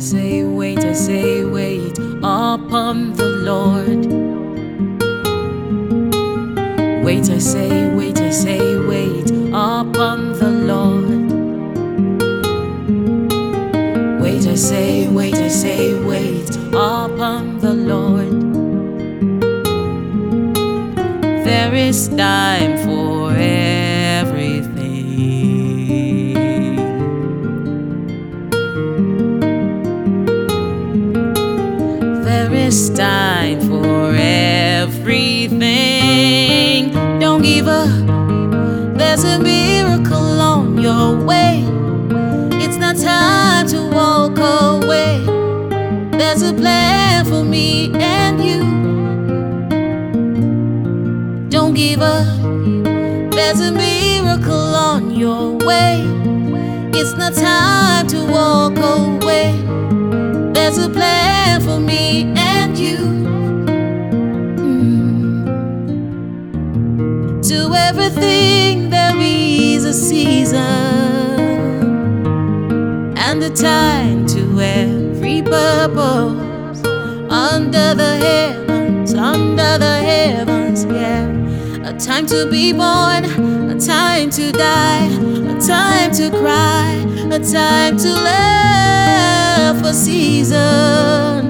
I say, wait upon the Lord. Wait, I say, wait upon the Lord. Wait, I say, wait upon the Lord. There is time for everything. There is time for everything. Don't give up. There's a miracle on your way. It's not time to walk away. There's a plan for me and you. Don't give up. There's a miracle on your way. It's not time to walk away. There's a plan for me and you. To everything there is a season, and a time to every purpose. Under the heavens, yeah. A time to be born, a time to die, a time to cry, a time to love, a season,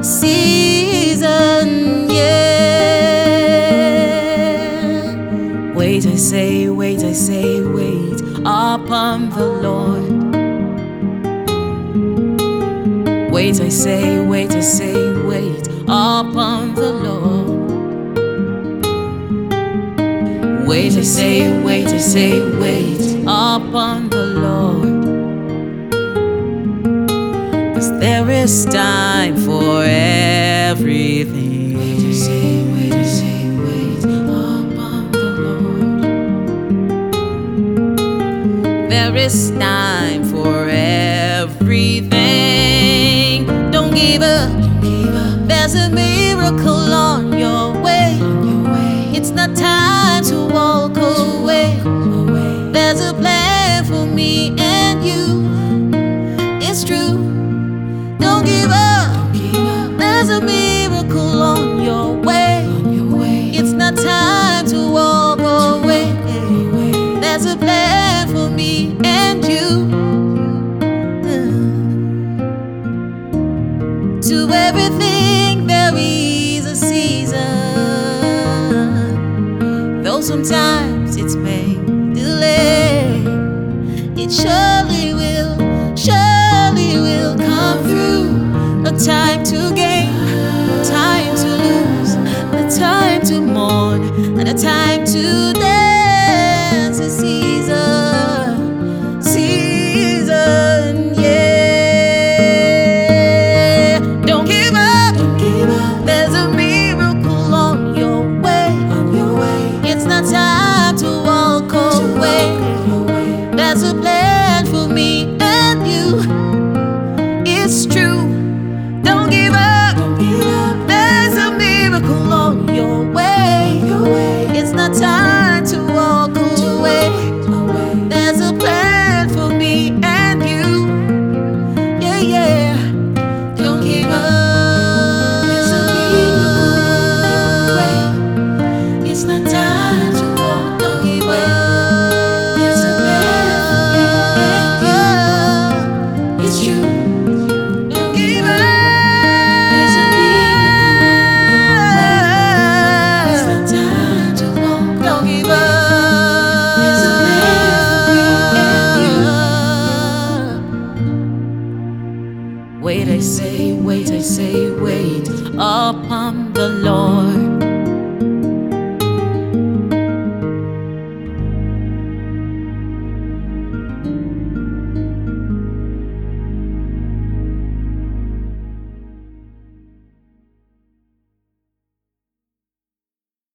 yeah. Wait, I say, wait upon the Lord. Wait, I say, wait upon the Lord. Wait, I say, wait upon the Lord. 'Cause there is time for everything. Wait, I say, wait upon the Lord. There is time for everything. Don't give up. There's a miracle on your way. It's not time to walk away. There's a plan for me and you. It's true. Don't give up. There's a miracle on your way. It's not time to walk away. There's a plan for me and you. To everything there is a season. Though sometimes it's may delay, it surely will come through. A time to gain, a time to lose, a time to mourn, and a time to dance. A season, yeah. Don't give up. There's a miracle on your way. It's not time to walk away. There's a plan for me and you. It's true. Don't give up. There's a miracle on your way. It's not time to walk away. There's a plan for me and you. Yeah. Don't give up. There's a miracle. It's not time to walk. Don't give up. There's a plan for me and you. It's true. Don't give up. There's a miracle. It's not time to walk. Don't give up. There's a plan for me and you. Wait, I say, wait upon the Lord.